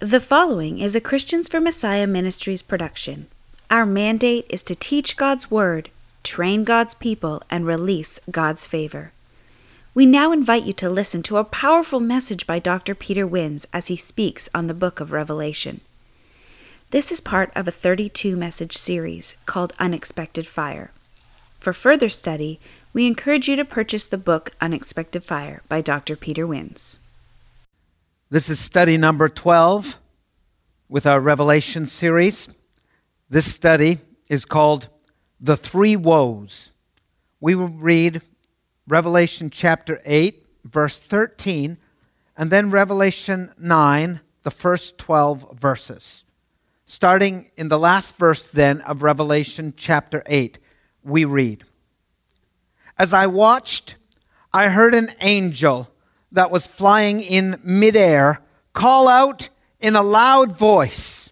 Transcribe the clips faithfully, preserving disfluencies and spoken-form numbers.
The following is a Christians for Messiah Ministries production. Our mandate is to teach God's Word, train God's people, and release God's favor. We now invite you to listen to a powerful message by Doctor Peter Wins as he speaks on the book of Revelation. This is part of a thirty-two message series called Unexpected Fire. For further study, we encourage you to purchase the book Unexpected Fire by Doctor Peter Wins. This is study number twelve with our Revelation series. This study is called The Three Woes. We will read Revelation chapter eight, verse thirteen, and then Revelation nine, the first twelve verses. Starting in the last verse then of Revelation chapter eight, we read, "As I watched, I heard an angel that was flying in midair call out in a loud voice,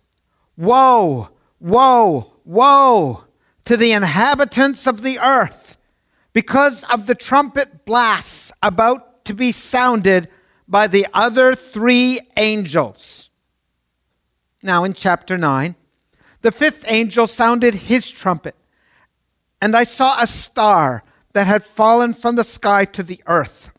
'Woe, woe, woe to the inhabitants of the earth, because of the trumpet blasts about to be sounded by the other three angels.' Now in chapter nine, the fifth angel sounded his trumpet, and I saw a star that had fallen from the sky to the earth.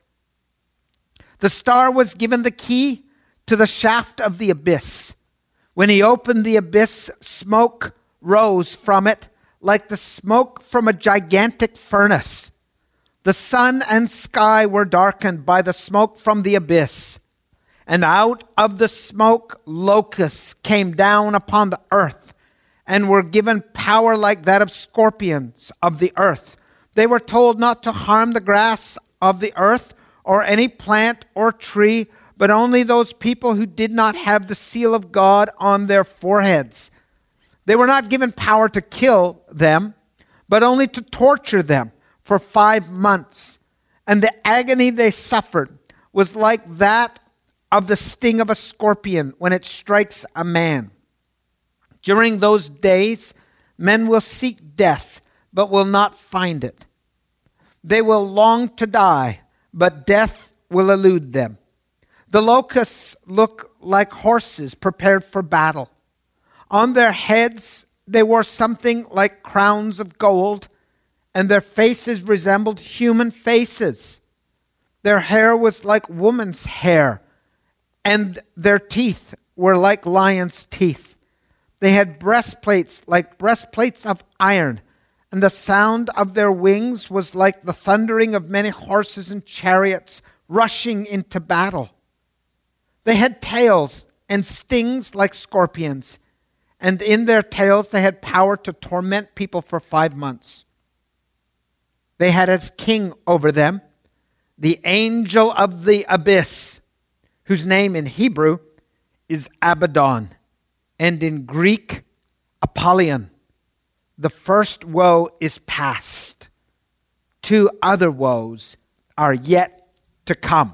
The star was given the key to the shaft of the abyss. When he opened the abyss, smoke rose from it like the smoke from a gigantic furnace. The sun and sky were darkened by the smoke from the abyss. And out of the smoke, locusts came down upon the earth and were given power like that of scorpions of the earth. They were told not to harm the grass of the earth or any plant or tree, but only those people who did not have the seal of God on their foreheads. They were not given power to kill them, but only to torture them for five months. And the agony they suffered was like that of the sting of a scorpion when it strikes a man. During those days, men will seek death, but will not find it. They will long to die, but death will elude them. The locusts look like horses prepared for battle. On their heads they wore something like crowns of gold, and their faces resembled human faces. Their hair was like woman's hair, and their teeth were like lions' teeth. They had breastplates like breastplates of iron, and the sound of their wings was like the thundering of many horses and chariots rushing into battle. They had tails and stings like scorpions, and in their tails they had power to torment people for five months. They had as king over them the angel of the abyss, whose name in Hebrew is Abaddon, and in Greek, Apollyon. The first woe is past. Two other woes are yet to come."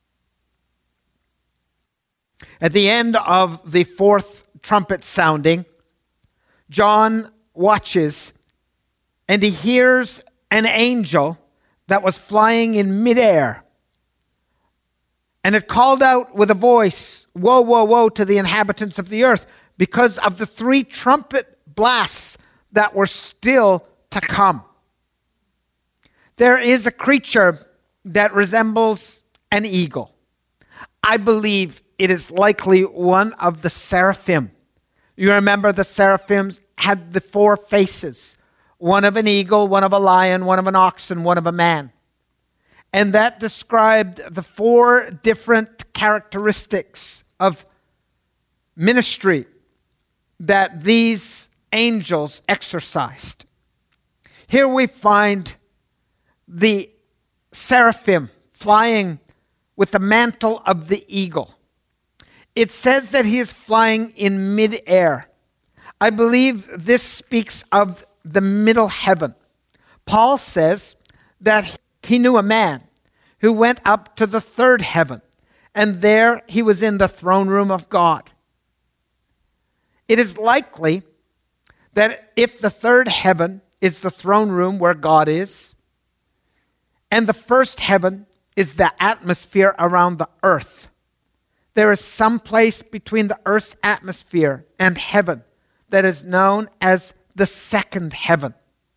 At the end of the fourth trumpet sounding, John watches and he hears an angel that was flying in midair. And it called out with a voice, "Woe, woe, woe to the inhabitants of the earth, because of the three trumpet blasts that were still to come." There is a creature that resembles an eagle. I believe it is likely one of the seraphim. You remember the seraphims had the four faces, one of an eagle, one of a lion, one of an ox, and one of a man. And that described the four different characteristics of ministry that these angels exercised. Here we find the seraphim flying with the mantle of the eagle. It says that he is flying in midair. I believe this speaks of the middle heaven. Paul says that he knew a man who went up to the third heaven, and there he was in the throne room of God. It is likely that if the third heaven is the throne room where God is, and the first heaven is the atmosphere around the earth, there is some place between the earth's atmosphere and heaven that is known as the second heaven.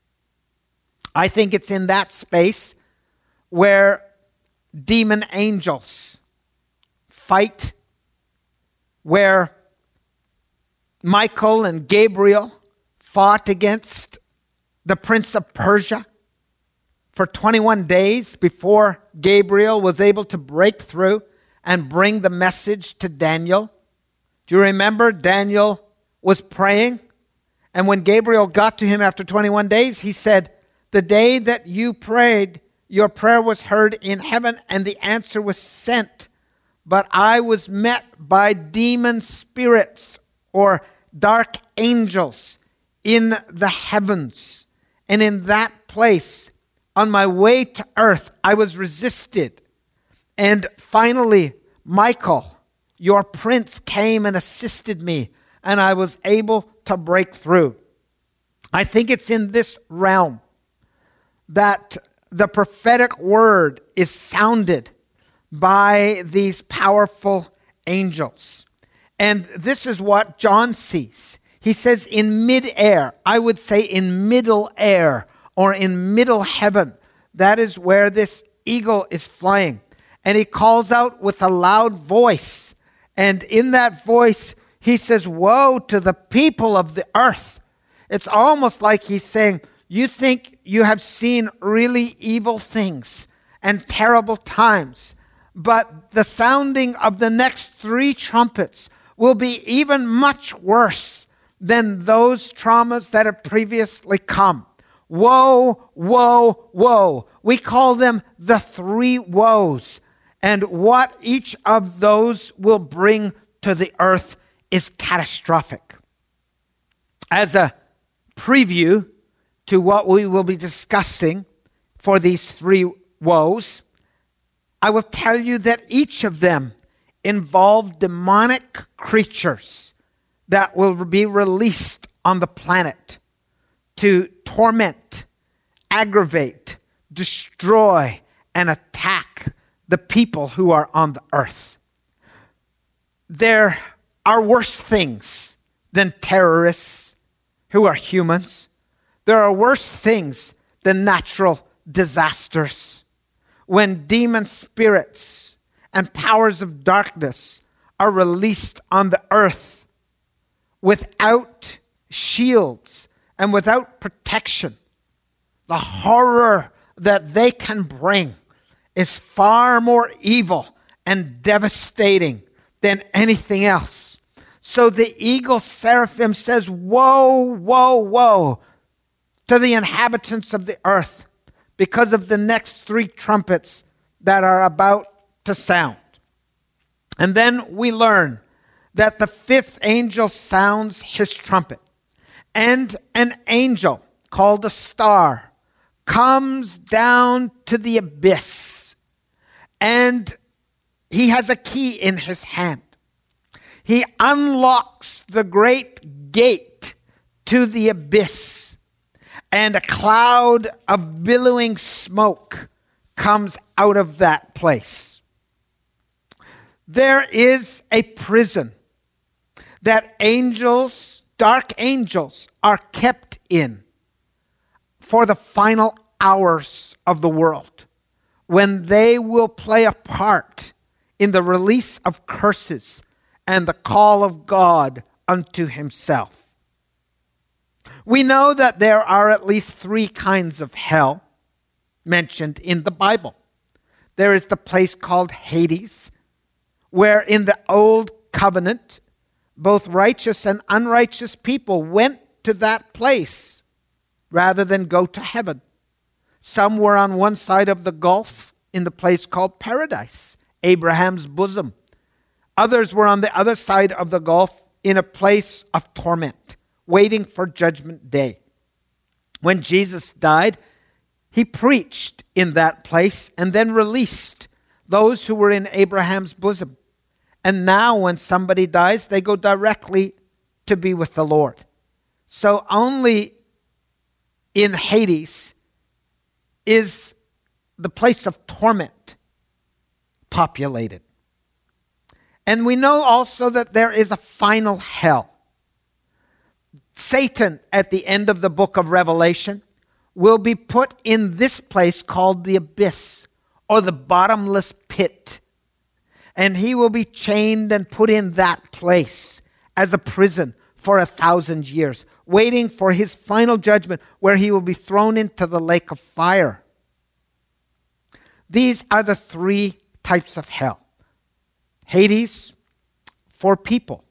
I think it's in that space where demon angels fight, where Michael and Gabriel fought against the prince of Persia for twenty-one days before Gabriel was able to break through and bring the message to Daniel. Do you remember Daniel was praying? And when Gabriel got to him after twenty-one days, he said, the day that you prayed, your prayer was heard in heaven and the answer was sent. But I was met by demon spirits or dark angels in the heavens. And in that place, on my way to earth, I was resisted. And finally, Michael, your prince, came and assisted me, and I was able to break through. I think it's in this realm that the prophetic word is sounded by these powerful angels. And this is what John sees. He says in midair, I would say in middle air or in middle heaven, that is where this eagle is flying. And he calls out with a loud voice. And in that voice, he says, woe to the people of the earth. It's almost like he's saying, you think you have seen really evil things and terrible times, but the sounding of the next three trumpets will be even much worse than those traumas that have previously come. Woe, woe, woe. We call them the three woes. And what each of those will bring to the earth is catastrophic. As a preview to what we will be discussing for these three woes, I will tell you that each of them involve demonic creatures that will be released on the planet to torment, aggravate, destroy, and attack the people who are on the earth. There are worse things than terrorists who are humans. There are worse things than natural disasters. When demon spirits and powers of darkness are released on the earth without shields and without protection, the horror that they can bring is far more evil and devastating than anything else. So the eagle seraphim says, woe, woe, woe to the inhabitants of the earth because of the next three trumpets that are about to sound. And then we learn that the fifth angel sounds his trumpet, and an angel called a star comes down to the abyss, and he has a key in his hand. He unlocks the great gate to the abyss, and a cloud of billowing smoke comes out of that place. There is a prison that angels, dark angels, are kept in for the final hours of the world, when they will play a part in the release of curses and the call of God unto himself. We know that there are at least three kinds of hell mentioned in the Bible. There is the place called Hades, where in the old covenant, both righteous and unrighteous people went to that place rather than go to heaven. Some were on one side of the gulf in the place called paradise, Abraham's bosom. Others were on the other side of the gulf in a place of torment, waiting for judgment day. When Jesus died, he preached in that place and then released those who were in Abraham's bosom. And now when somebody dies, they go directly to be with the Lord. So only in Hades is the place of torment populated. And we know also that there is a final hell. Satan, at the end of the book of Revelation, will be put in this place called the abyss, or the bottomless pit. And he will be chained and put in that place as a prison for a thousand years, waiting for his final judgment, where he will be thrown into the lake of fire. These are the three types of hell. Hades, for people.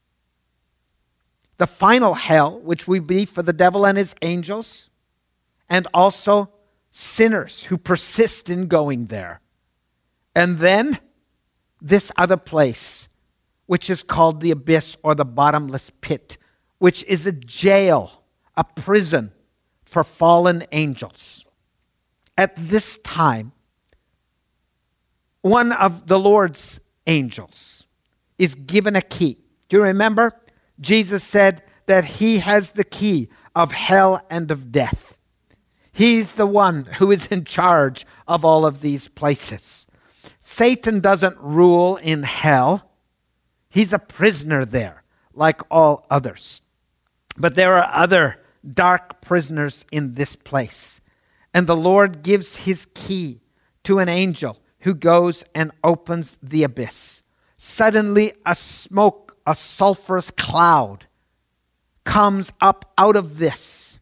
The final hell, which will be for the devil and his angels, and also sinners who persist in going there. And then this other place, which is called the abyss or the bottomless pit, which is a jail, a prison for fallen angels. At this time, one of the Lord's angels is given a key. Do you remember? Jesus said that he has the key of hell and of death. He's the one who is in charge of all of these places. Satan doesn't rule in hell. He's a prisoner there, like all others. But there are other dark prisoners in this place. And the Lord gives his key to an angel who goes and opens the abyss. Suddenly a smoke, a sulfurous cloud comes up out of this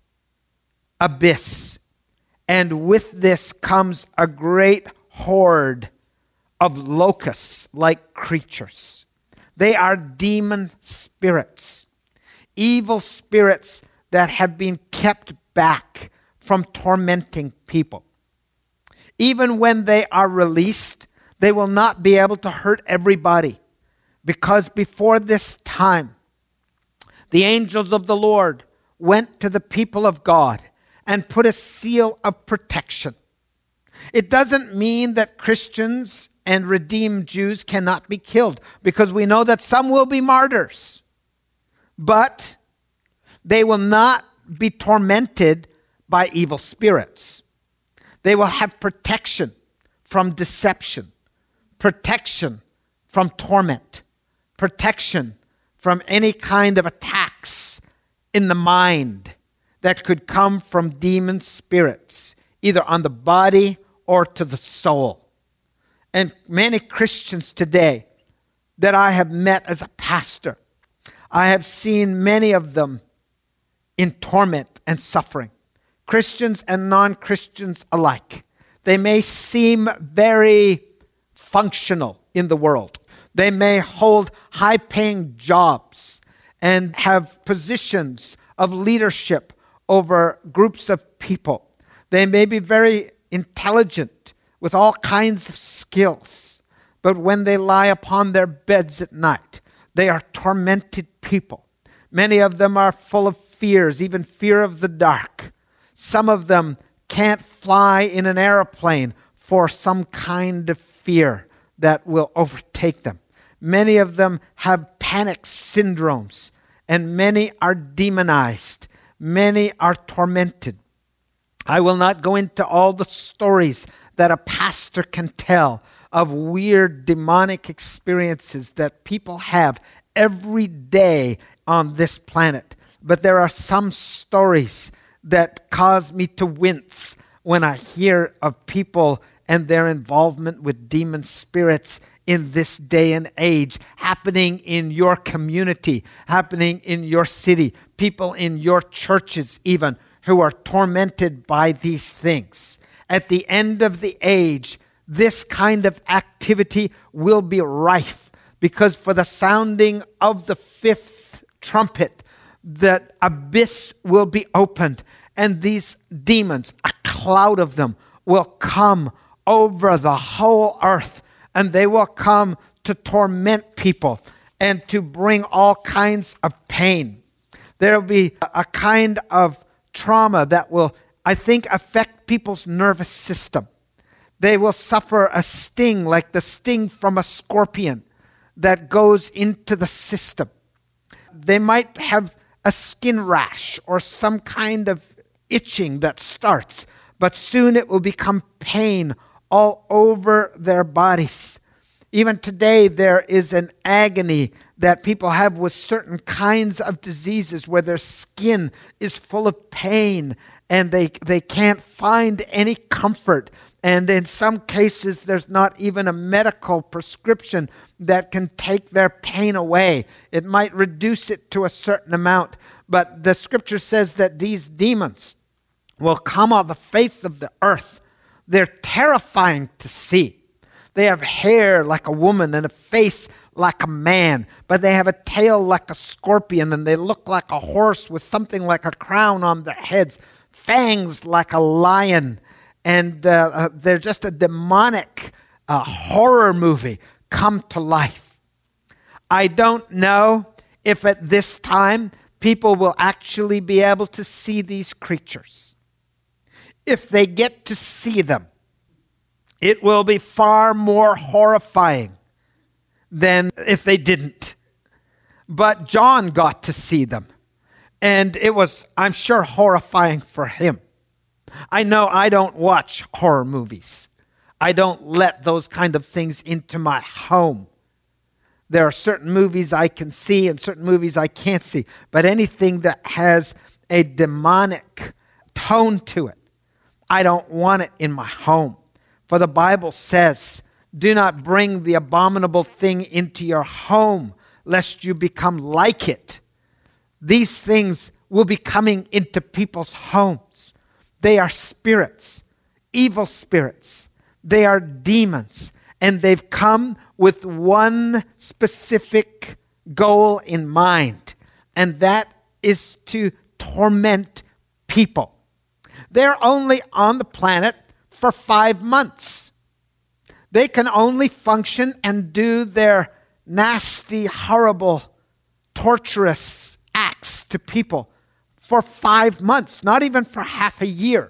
abyss. And with this comes a great horde of locusts-like creatures. They are demon spirits, evil spirits that have been kept back from tormenting people. Even when they are released, they will not be able to hurt everybody, because before this time, the angels of the Lord went to the people of God and put a seal of protection. It doesn't mean that Christians and redeemed Jews cannot be killed, because we know that some will be martyrs. But they will not be tormented by evil spirits. They will have protection from deception, protection from torment, protection from any kind of attacks in the mind that could come from demon spirits, either on the body or to the soul. And many Christians today that I have met as a pastor, I have seen many of them in torment and suffering. Christians and non-Christians alike. They may seem very functional in the world. They may hold high-paying jobs and have positions of leadership over groups of people. They may be very intelligent with all kinds of skills. But when they lie upon their beds at night, they are tormented people. Many of them are full of fears, even fear of the dark. Some of them can't fly in an airplane for some kind of fear that will overtake them. Many of them have panic syndromes, and many are demonized. Many are tormented. I will not go into all the stories that a pastor can tell of weird demonic experiences that people have every day on this planet. But there are some stories that cause me to wince when I hear of people and their involvement with demon spirits in this day and age, happening in your community, happening in your city, people in your churches even, who are tormented by these things. At the end of the age, this kind of activity will be rife, because for the sounding of the fifth trumpet, the abyss will be opened, and these demons, a cloud of them, will come over the whole earth, and they will come to torment people and to bring all kinds of pain. There will be a kind of trauma that will, I think, affect people's nervous system. They will suffer a sting like the sting from a scorpion that goes into the system. They might have a skin rash or some kind of itching that starts, but soon it will become pain all over their bodies. Even today, there is an agony that people have with certain kinds of diseases where their skin is full of pain and they, they can't find any comfort. And in some cases, there's not even a medical prescription that can take their pain away. It might reduce it to a certain amount. But the scripture says that these demons will come on the face of the earth. They're terrifying to see. They have hair like a woman and a face like a man, but they have a tail like a scorpion, and they look like a horse with something like a crown on their heads, fangs like a lion, and uh, uh, they're just a demonic uh, horror movie come to life. I don't know if at this time people will actually be able to see these creatures. If they get to see them, it will be far more horrifying than if they didn't. But John got to see them, and it was, I'm sure, horrifying for him. I know I don't watch horror movies. I don't let those kind of things into my home. There are certain movies I can see and certain movies I can't see. But anything that has a demonic tone to it, I don't want it in my home. For the Bible says, do not bring the abominable thing into your home, lest you become like it. These things will be coming into people's homes. They are spirits, evil spirits. They are demons. And they've come with one specific goal in mind, and that is to torment people. They're only on the planet for five months. They can only function and do their nasty, horrible, torturous acts to people for five months, not even for half a year.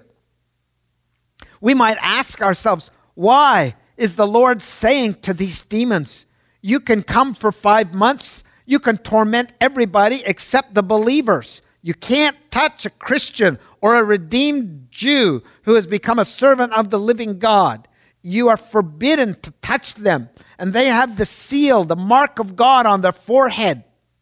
We might ask ourselves, why is the Lord saying to these demons, you can come for five months, you can torment everybody except the believers. You can't touch a Christian or a redeemed Jew who has become a servant of the living God. You are forbidden to touch them, and they have the seal, the mark of God on their forehead.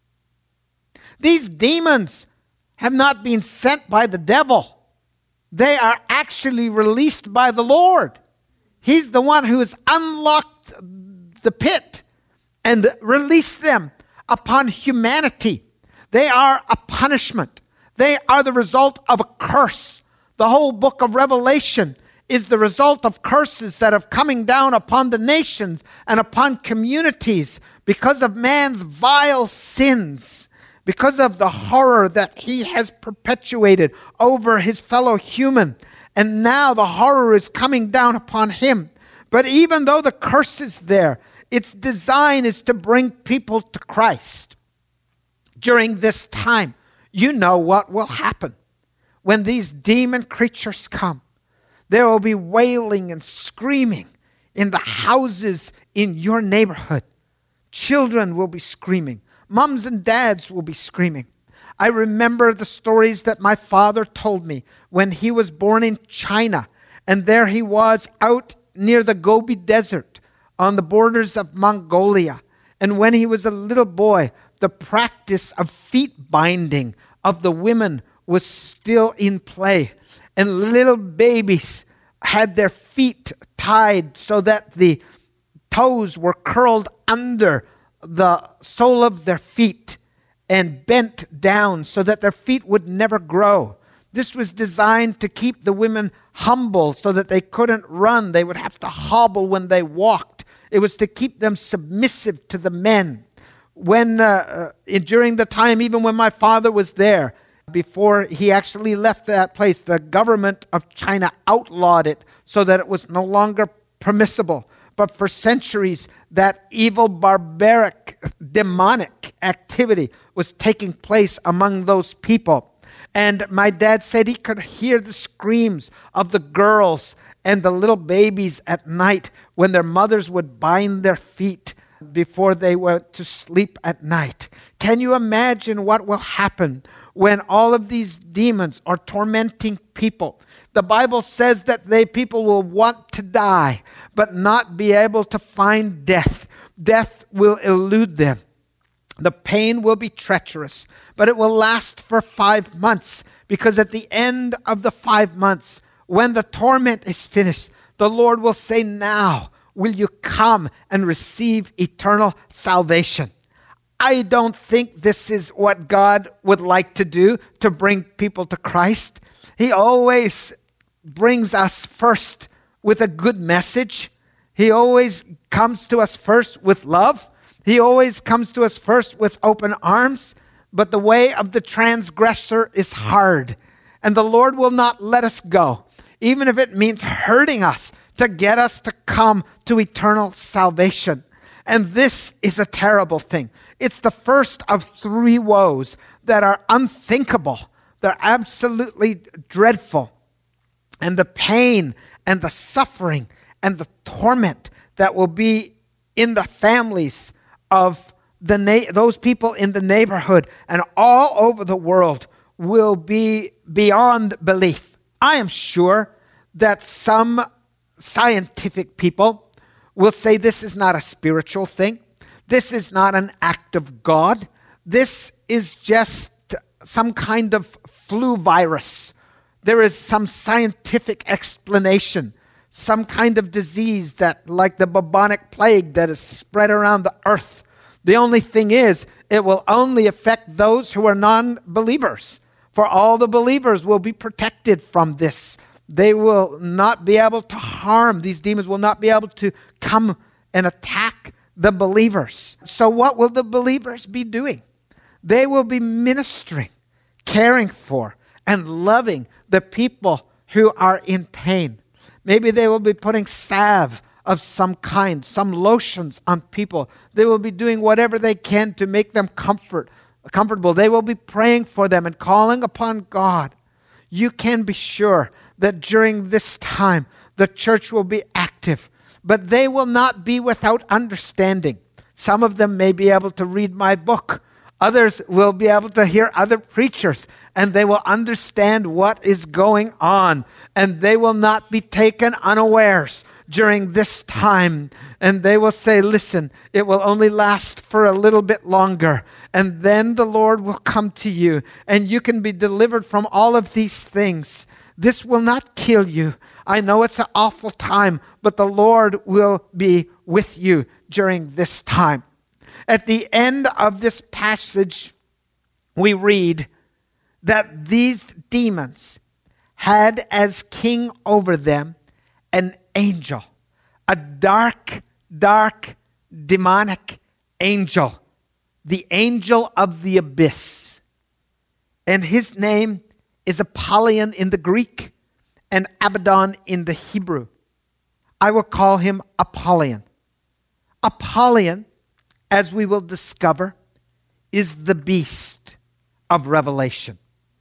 These demons have not been sent by the devil. They are actually released by the Lord. He's the one who has unlocked the pit and released them upon humanity. They are a punishment. They are the result of a curse. The whole book of Revelation is the result of curses that have coming down upon the nations and upon communities because of man's vile sins, because of the horror that he has perpetuated over his fellow human. And now the horror is coming down upon him. But even though the curse is there, its design is to bring people to Christ. During this time, you know what will happen. When these demon creatures come, there will be wailing and screaming in the houses in your neighborhood. Children will be screaming. Moms and dads will be screaming. I remember the stories that my father told me when he was born in China. And there he was out near the Gobi Desert on the borders of Mongolia. And when he was a little boy, the practice of feet binding of the women was still in play. And little babies had their feet tied so that the toes were curled under the sole of their feet and bent down so that their feet would never grow. This was designed to keep the women humble so that they couldn't run. They would have to hobble when they walked. It was to keep them submissive to the men. When uh, uh, during the time, even when my father was there, before he actually left that place, the government of China outlawed it so that it was no longer permissible. But for centuries, that evil, barbaric, demonic activity was taking place among those people. And my dad said he could hear the screams of the girls and the little babies at night when their mothers would bind their feet before they went to sleep at night. Can you imagine what will happen when all of these demons are tormenting people? The Bible says that they people will want to die, but not be able to find death. Death will elude them. The pain will be treacherous, but it will last for five months, because at the end of the five months, when the torment is finished, the Lord will say, now will you come and receive eternal salvation. I don't think this is what God would like to do, to bring people to Christ. He always brings us first with a good message. He always comes to us first with love. He always comes to us first with open arms. But the way of the transgressor is hard, and the Lord will not let us go, even if it means hurting us to get us to come to eternal salvation. And this is a terrible thing. It's the first of three woes that are unthinkable. They're absolutely dreadful. And the pain and the suffering and the torment that will be in the families of the na- those people in the neighborhood and all over the world will be beyond belief. I am sure that some scientific people will say this is not a spiritual thing. This is not an act of God. This is just some kind of flu virus. There is some scientific explanation, some kind of disease that, like the bubonic plague that is spread around the earth. The only thing is, it will only affect those who are non-believers. For all the believers will be protected from this. They will not be able to harm. These demons will not be able to come and attack the believers. So what will the believers be doing? They will be ministering, caring for, and loving the people who are in pain. Maybe they will be putting salve of some kind, some lotions on people. They will be doing whatever they can to make them comfort, comfortable. They will be praying for them and calling upon God. You can be sure that during this time, the church will be active, but they will not be without understanding. Some of them may be able to read my book. Others will be able to hear other preachers, and they will understand what is going on, and they will not be taken unawares during this time. And they will say, listen, it will only last for a little bit longer, and then the Lord will come to you, and you can be delivered from all of these things. This will not kill you. I know it's an awful time, but the Lord will be with you during this time. At the end of this passage, we read that these demons had as king over them an angel, a dark, dark, demonic angel, the angel of the abyss. And his name is Apollyon in the Greek and Abaddon in the Hebrew. I will call him Apollyon. Apollyon, as we will discover, is the beast of Revelation.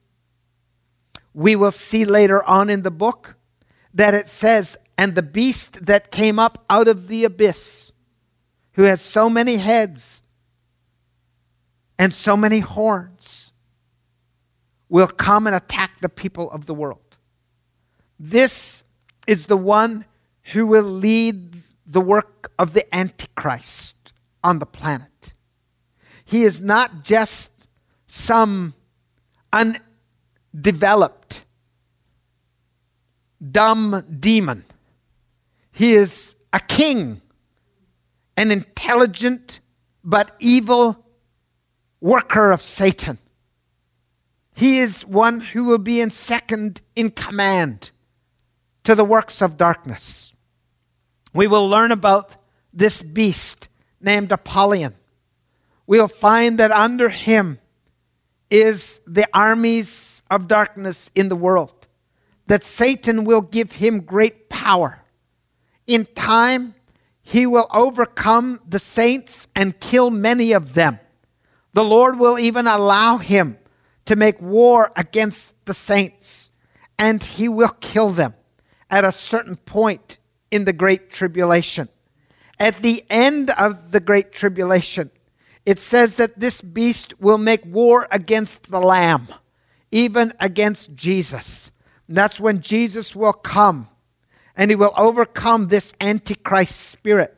We will see later on in the book that it says, and the beast that came up out of the abyss, who has so many heads and so many horns, will come and attack the people of the world. This is the one who will lead the work of the Antichrist on the planet. He is not just some undeveloped, dumb demon. He is a king, an intelligent but evil worker of Satan. He is one who will be in second in command to the works of darkness. We will learn about this beast named Apollyon. We'll find that under him is the armies of darkness in the world, that Satan will give him great power. In time, he will overcome the saints and kill many of them. The Lord will even allow him to make war against the saints, and he will kill them at a certain point in the Great Tribulation. At the end of the Great Tribulation, it says that this beast will make war against the Lamb, even against Jesus. And that's when Jesus will come, and he will overcome this Antichrist spirit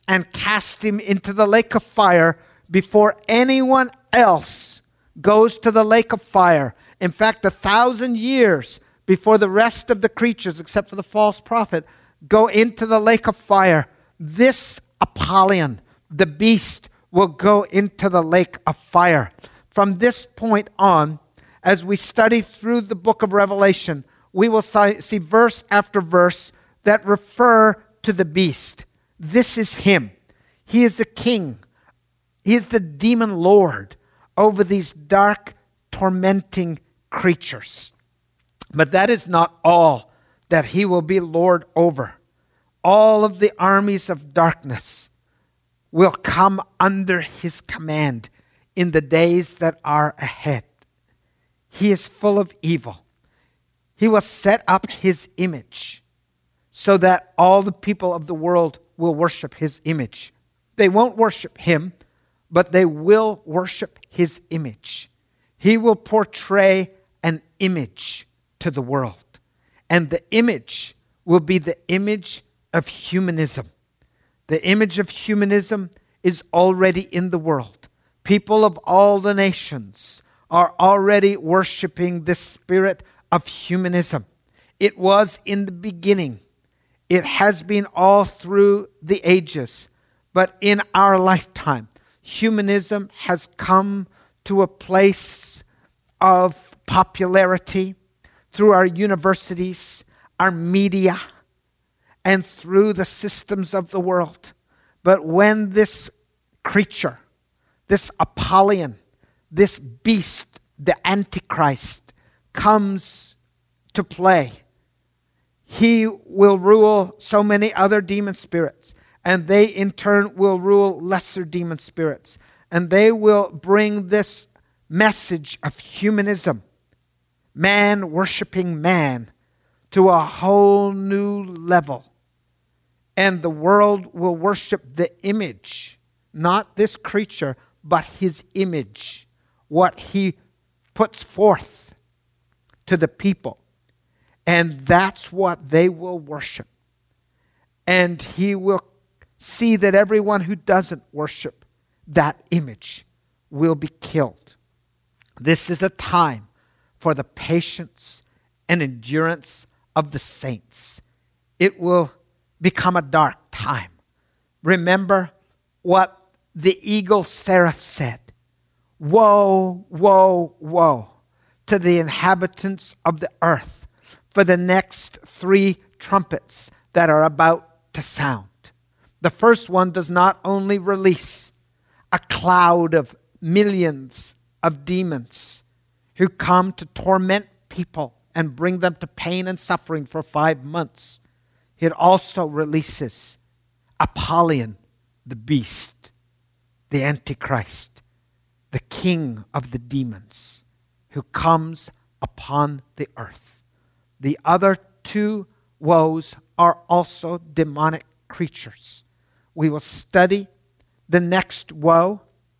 and cast him into the lake of fire before anyone else goes to the lake of fire. In fact, a thousand years before the rest of the creatures, except for the false prophet, go into the lake of fire, this Apollyon, the beast, will go into the lake of fire. From this point on, as we study through the book of Revelation, we will see verse after verse that refer to the beast. This is him. He is the king. He is the demon lord over these dark, tormenting creatures. But that is not all that he will be lord over. All of the armies of darkness will come under his command in the days that are ahead. He is full of evil. He will set up his image so that all the people of the world will worship his image. They won't worship him, but they will worship his image. He will portray an image to the world. And the image will be the image of humanism. The image of humanism is already in the world. People of all the nations are already worshiping this spirit of humanism. It was in the beginning. It has been all through the ages. But in our lifetime, humanism has come to a place of popularity through our universities, our media, and through the systems of the world. But when this creature, this Apollyon, this beast, the Antichrist, comes to play, he will rule so many other demon spirits, and they in turn will rule lesser demon spirits, and they will bring this message of humanism, man worshiping man, to a whole new level. And the world will worship the image, not this creature, but his image, what he puts forth to the people. And that's what they will worship. And he will see that everyone who doesn't worship that image will be killed. This is a time for the patience and endurance of the saints. It will become a dark time. Remember what the eagle seraph said. Woe, woe, woe to the inhabitants of the earth for the next three trumpets that are about to sound. The first one does not only release a cloud of millions of demons who come to torment people and bring them to pain and suffering for five months. It also releases Apollyon, the beast, the Antichrist, the king of the demons, who comes upon the earth. The other two woes are also demonic creatures. We will study the next woe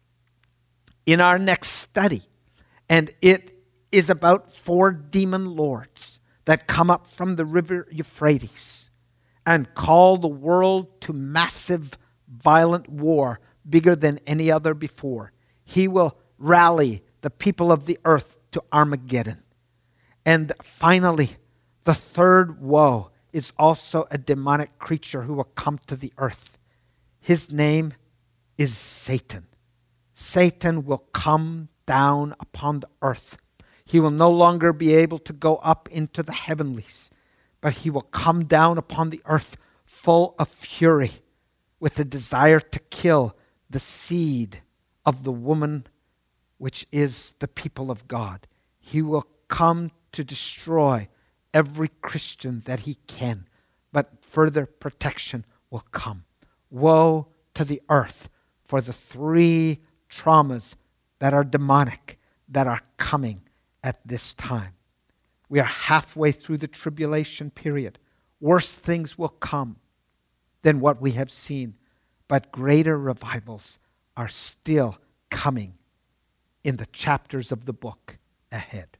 in our next study. And it is about four demon lords that come up from the river Euphrates and call the world to massive, violent war bigger than any other before. He will rally the people of the earth to Armageddon. And finally, the third woe is also a demonic creature who will come to the earth. His name is Satan. Satan will come down upon the earth. He will no longer be able to go up into the heavenlies, but he will come down upon the earth full of fury with the desire to kill the seed of the woman, which is the people of God. He will come to destroy every Christian that he can, but further protection will come. Woe to the earth for the three traumas that are demonic, that are coming at this time. We are halfway through the tribulation period. Worse things will come than what we have seen, but greater revivals are still coming in the chapters of the book ahead.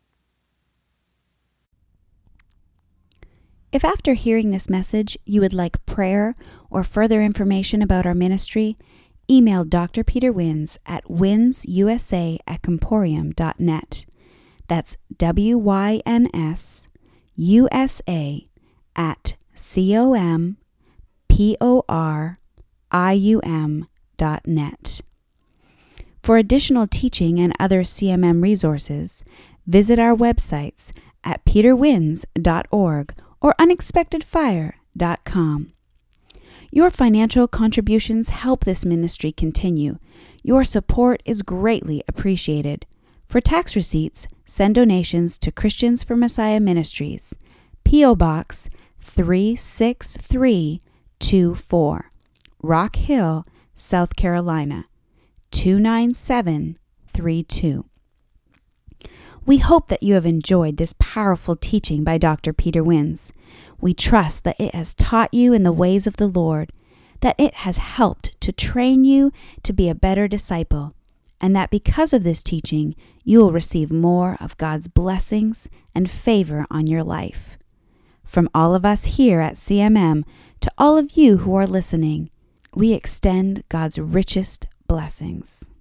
If after hearing this message you would like prayer or further information about our ministry, email Doctor Peter Wins at winsusa at comporium dot net. That's W Y N S U S A at C O M P O R I U M dot net. For additional teaching and other C M M resources, visit our websites at peter wins dot org or unexpected fire dot com. Your financial contributions help this ministry continue. Your support is greatly appreciated. For tax receipts, send donations to Christians for Messiah Ministries, P O Box three six three two four, Rock Hill, South Carolina, two nine seven three two. We hope that you have enjoyed this powerful teaching by Doctor Peter Wins. We trust that it has taught you in the ways of the Lord, that it has helped to train you to be a better disciple, and that because of this teaching, you will receive more of God's blessings and favor on your life. From all of us here at C M M to all of you who are listening, we extend God's richest blessings.